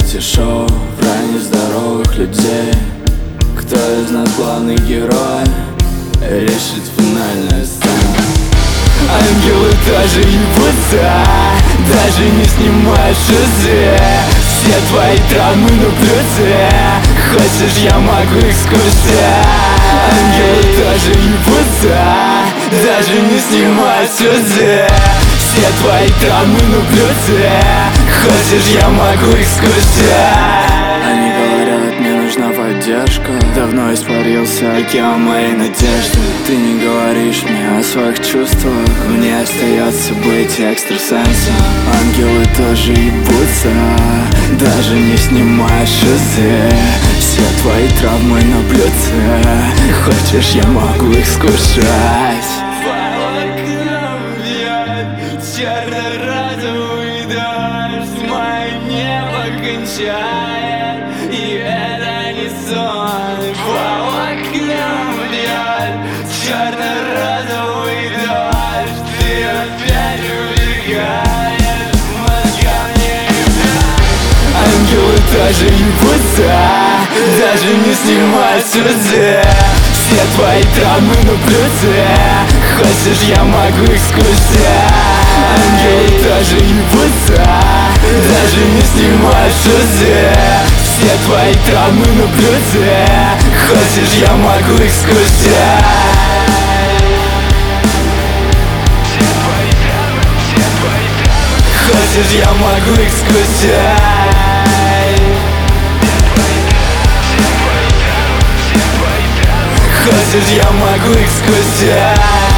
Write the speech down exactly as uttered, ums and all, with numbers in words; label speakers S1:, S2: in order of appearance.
S1: реалити-шоу про нездоровых людей. Кто из нас главный герой? Решит финальная сцена. Ангелы тоже ебутся, даже не снимая шизы. Все твои травмы на плюсе, хочешь, я могу их скрутить. Ангелы тоже ебутся, даже не снимая шизы. Все твои травмы на плюсе, хочешь, я могу их скрутить. Они говорят, мне нужна поддержка. Давно испарился океан моей надежды. Ты не говоришь мне о своих чувствах. Мне остается быть экстрасенсом. Ангелы тоже ебутся, даже не снимая шизы. Все твои травмы на блюдце, хочешь, я могу их скушать. Черно-розовый дождь мое небо кончает, и это не сон. По окнам бьет черно-розовый дождь, ты опять убегаешь, мозга мне ебят. Ангелы тоже ебутся, даже не снимая слезы. Все твои травмы на плюсе, хочешь, я могу их скрутить. Ангелы тоже ебутся, даже не снимая шизы. Все твои травмы на плюсе, хочешь, я могу их скрутить. Хочешь, я могу их скрутить. Хочешь, я могу их скрутить.